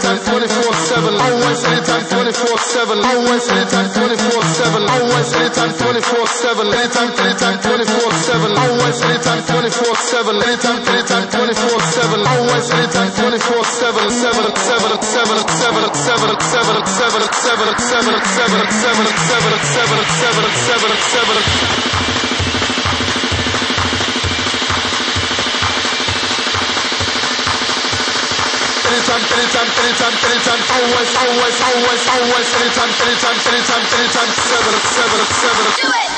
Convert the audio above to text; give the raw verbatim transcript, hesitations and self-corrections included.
anytime, twenty-four seven. Always, anytime, twenty-four seven. Always, anytime, twenty-four seven. Always, anytime, twenty-four seven. Anytime, anytime, twenty-four seven. Always, anytime, twenty-four seven. Anytime, anytime, twenty-four seven. Always, anytime, twenty-four seven. Seven, seven, seven, seven, seven, seven, seven, seven, seven, seven, seven, seven, seven, seven, seven, seven. Anytime, anytime, anytime, anytime, always, always, always, always, anytime, anytime, anytime, anytime, seven, seven, seven. Do it.